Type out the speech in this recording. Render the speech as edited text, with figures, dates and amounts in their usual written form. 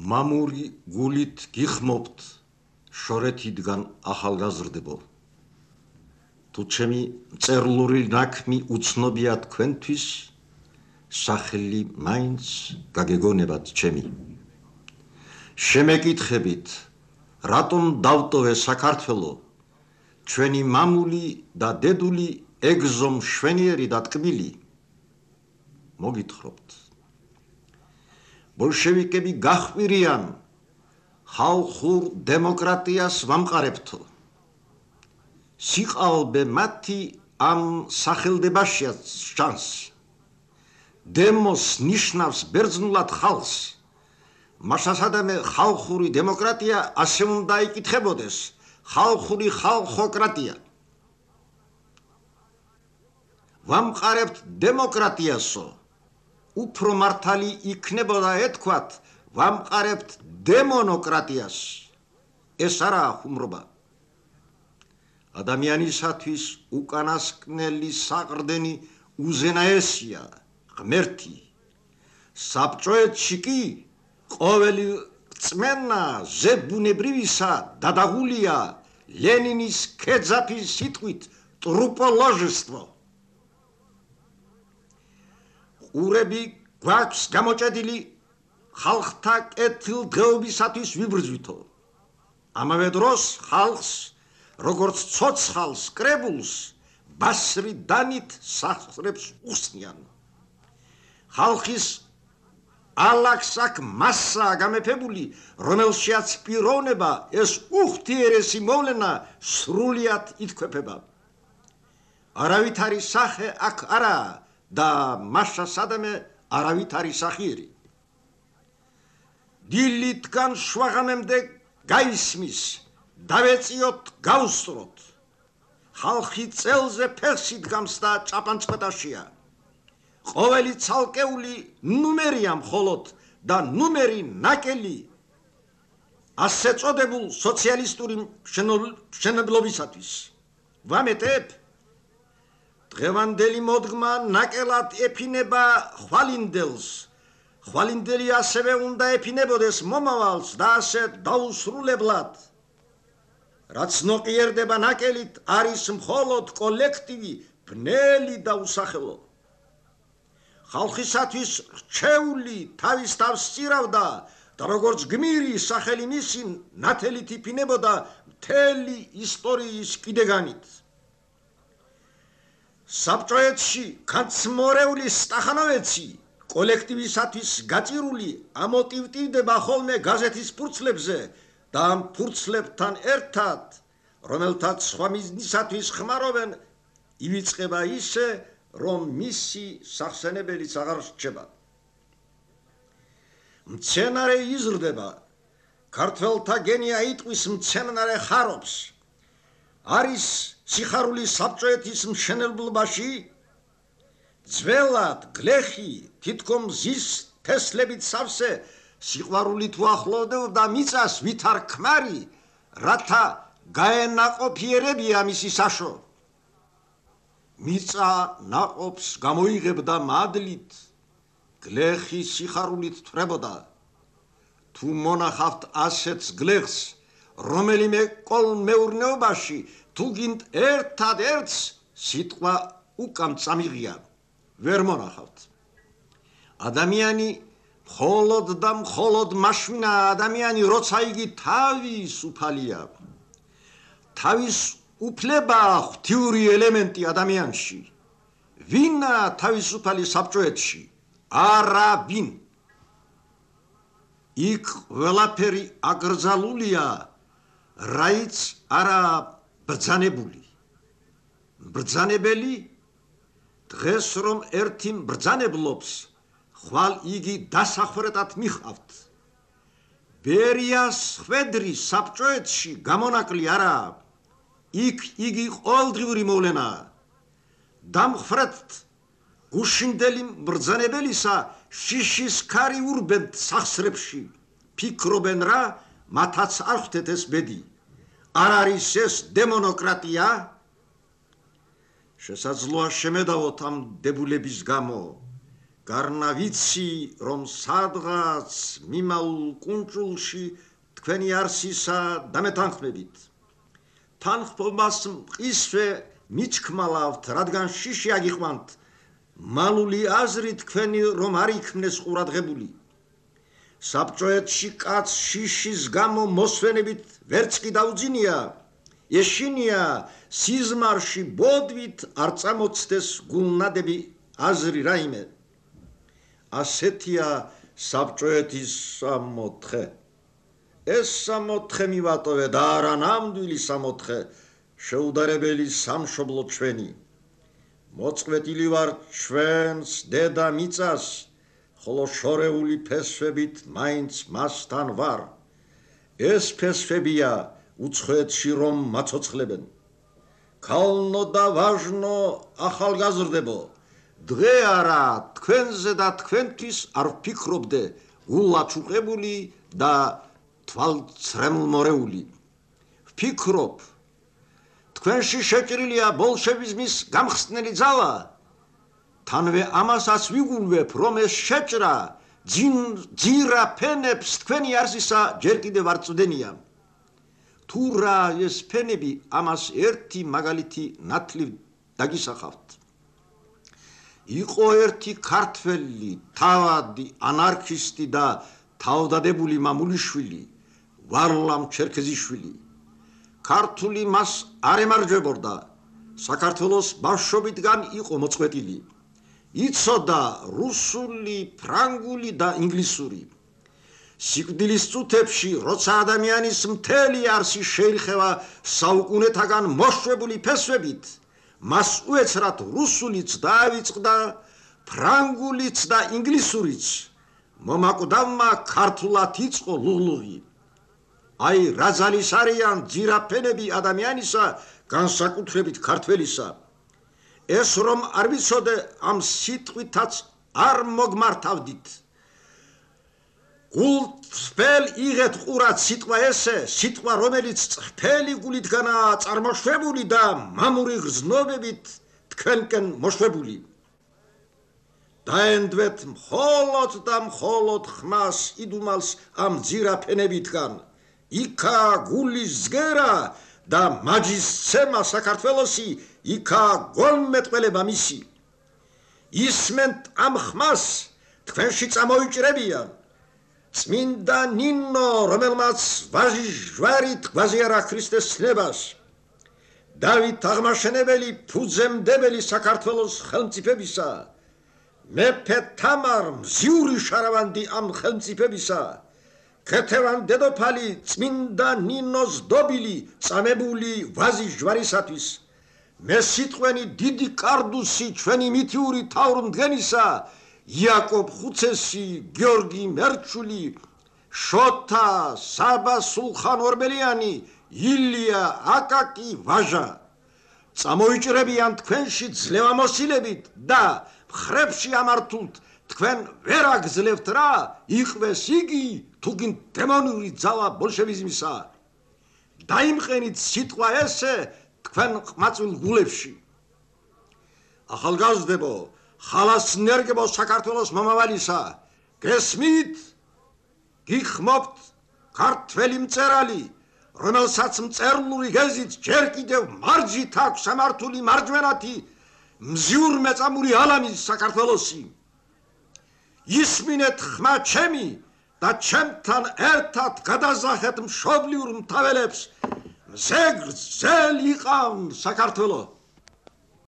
მამური გულით გიხმობთ შორეთიდან ახალგაზრდებო. თუ ჩემი მწერლური ნაქმი უცნობია თქვენთვის, სახელი მაინც გაგეგონებათ ჩემი. შემეკითხებით, რატომ დავტოვე საქართველო, ჩვენი მამული და დედული ეგზო მშვენიერი და ტკბილი? მოგითხრობთ. ბოლშევიკები გაჰყვირიან, ხალხურ დემოკრატიას ვამყარებთო. სიყალბე მათი ამ სახელდებაშია შანსი. დემოს ნიშნავს ბერძნულად ხალხს. მაშასადამე ხალხური დემოკრატია ასე უნდა იკითხებოდეს, ხალხური ხალხოკრატია. ვამყარებთ დემოკრატიასო, უფრო მართალი იქნებოდა ეთქვათ, ვამყარებთ დემონოკრატიას. ეს არაა ხუმრობა. ადამიანისათვის უკანასკნელი საყრდენი უზენაესია, ღმერთი. საბჭოეთში კი ყოველი რწმენა ზებუნებრივისა დადაღულია ლენინის ქეძაფის სიტყვით ტრუპოლოჟისტვო. ყურები გვაქვს გამოჭედილი ხალხთა კეთილდღეობისათვის ვიბრძვითო. ამავე დროს ხალხს, როგორც ცოცხალს კრებულს, ბასრი დანით სასწრებს უხსნიან. ხალხის ალაქსაკ მასაა გამეფებული, რომელშიაც პიროვნება, ეს უხთიერესი მოვლენა სრულიად ითქვეფება. არავითარი სახე აქ არაა და მაშასადამე არავითარი სახიერი. დილითგან შვაღანემდე გაისმის, დავეწიოთ, გავუსწროთ. ხალხი წელზე ფეხს იდგამს და ჭაპანჭყედაშია. ყოველი ცალკეული ნუმერია მხოლოდ და ნუმერი ნაკელი ასე წოდებულ სოციალისტური მშენებლობისათვის. ვამეტებ, დღევანდელი მოდგმა ნაკელად ეფინება ხვალინდელს. ხვალინდელი ასევე უნდა ეფინებოდეს მომავალს და ასე დაუსრულებლად. რაც ნოყიერდება ნაკელით, არის მხოლოდ კოლექტივი, ბნელი და უსახელო. ხალხისათვის რჩეული თავის თავს სწირავდა და როგორც გმირი სახელი მისი ნათელით იფინებოდა მთელი ისტორიის კიდეგანით. საბჭოეთში განცმორეული სტახანოვეცი კოლექტივისათვის გაჭირული ამოტივტივდება ხოლმე გაზეთის ფურცლებზე და ამ ფურცლებთან ერთად, რომელთაც სხვა მიზნისათვის ხმარობენ, ივიწყება ისე, რომ მისი სახსენებელიც აღარ რჩება. მცენარე იზრდება, ქართველთა გენია იტყვის მცენარე ხარობს. არის სიხარული საბჭოეთის მშენებლობაში? ძველად გლეხი თითქოს მზის თესლებით სავსე სიყვარულით უახლოვდება მიწას ვითარ ქმარი, რათა გაენაყოფიერებია მისი საშო. მიწა ნაყოფს გამოიღებდა მადლით, გლეხი სიხარულით თვრებოდა. თუ მონახავთ ასეთს გლეხს, რომელიმე კოლმეურნეობაში, თუ გინდ ერთადერთს სიტყვა უკან წამიღია, ვერ მონახავთ. ადამიანი მხოლოდ და მხოლოდ მაშინაა ადამიანი, როცა იგი თავისუფალია. თავისუფლება ღვთიური ელემენტი ადამიანში. ვინაა თავისუფალი საბჭოეთში? არავინ. იქ ყველაფერი აკრძალულია, რაიც არაა ბრძანებული. ბრძანებელი დღეს რომ ერთი ბრძანებლობს, ხვალ იგი დასახვრეტად მიხავთ. ბერიას ხვედრი საბჭოეთში გამონაკლი არაა. იქ იგი ყოველდღიური მოვლენაა. დამხვრეტთ გუშინდელი ბრძანებელისა შიშის ქარი ურბენ სახსრებში. ფიქრობენ რა, მათაც არ ხვდეთ ეს ბედი. არ არის ეს დემონოკრატია? შესაძლოა შემედავოთ ამ დებულების გამო. გარნა ვიცი რომ სადღაც მიმაულ კუნჭულში თქვენი არსისა დამეთანხმებით თანხმობას მყისვე მიჩქმალავთ რადგან შიში აგიყვანთ მალული აზრი თქვენი რომ არ იქმნეს ყურადღებული საბჭოეთში კაც შიშის გამო მოსვენებით ვერც კი დაუძინია ეშინია სიზმარში ბოდვით არ წამოწდეს გულნადები აზრი რაიმე ასეთია საბჭოეთის სამოთხე ეს სამოთხე მივატოვე და არა ნამდვილი სამოთხე შეუდარებელი სამშობლო ჩვენი მოწყვეტილი ვარ ჩვენს დედა მიწას ხოლო შორეული ფესვებით მაინც მასთან ვარ ეს ფესვებია უცხოეთში რომ მაცოცხლებენ ქალნო და ვაჟნო ახალგაზრდებო დღე არა თქვენზე და თქვენთვის არ ვფიქრობდე გულაჩუყებული და თვალწრემლმორეული ვფიქრობ თქვენში შეჭრილია ბოლშევიზმის გამხსნელი ძალა თანვე ამასაც ვიგულვებ რომ ეს შეჭრა ძირა ფენებს თქვენი არსისა ჯერ კიდევ არ წვდენია თუ რა ეს ფენები ამას ერთი მაგალითი ნათლივ დაგისახავთ იყო ერთი ქართველი თავადი ანარქისტი და თავდადებული მამულიშვილი ვარლამ ჩერქეზიშვილი ქართული მას არ ემარჯვებოდა საქართველოს ბავშვობიდან იყო მოწყვეტილი იცოდა რუსული ფრანგული და ინგლისური სიკვდილის წუთებში როცა ადამიანის მთელი არსი შეირხევა საუკუნეთაგან მოშვებული ფესვებით მას უეცრად რუსულიც დაავიწყდა ფრანგულიც და ინგლისურიც მომაკვდავმა ქართულად იწყო ლუღლუღი აი რა ძალის არიან ძირაფენები ადამიანისა განსაკუთრებით ქართველისა ეს რომ არ ვიცოდე ამ სიტყვითაც არ მოგმართავდით გულწრფელ იღეთ ყურად სიტყვა ესე სიტყვა რომელიც წრფელი გულითგანაა წარმოშვებული და მამური გრძნობებით თქვენკენ მოშვებული დაენდვეთ მხოლოდ და მხოლოდ ხმას იდუმალს ამ ძირაფენებითგან იქა გულის ზგერა და მაჯის ცემა საქართველოსი იქა გოლმეტყველება მისი ისმენთ ამ ხმას თქვენში წამოიჭრებიან წმინდა ნინო რომელმაც ვაჟი ჟვარით გვაზიარა ქრისტეს ცნებას დავით აღმაშენებელი ფუძემდებელი საქართველოს ხელმწიფებისა მეფე თამარ მზიური შარავანდი ამ ხელმწიფებისა ქეთევან დედოფალი წმინდა ნინოს დობილი წამებული ვაზი ჟვარისათვის მე სიტყვენი დიდი კარდუსი ჩვენი მითიური თავრმდგენისა იაკობ ხუცესი გიორგი მერჩული შოთა საბა სულხან ორბელიანი ილია აკაკი ვაჟა წამოიჭრებიან თქვენში ძლევამოსილებით და მხრებში ამართულთ თქვენ ვერ აგძლევთ რა იყვეს იგი თუგინ დემონური ძალა ბოლშევიზმისა დაიმყენით სიტყვა ესე თქვენ ყმაწვილ გულებში ახალგაზრდებო ხალასნერგებო საქართველოს მომავალისა გესმით გიხმობთ ქართველი მწერალი რომელსაც მწერლური გეზით ჯერ კიდევ მარჯით აქვს სამართული მარჯვენათი მზიურ მეწამული ალამის საქართველოსი ისმინეთ ხმა ჩემი და ჩემთან ერთად გადაზახეთ მშობლიურ მთაველებს მზე გრძელი იყავ საქართველო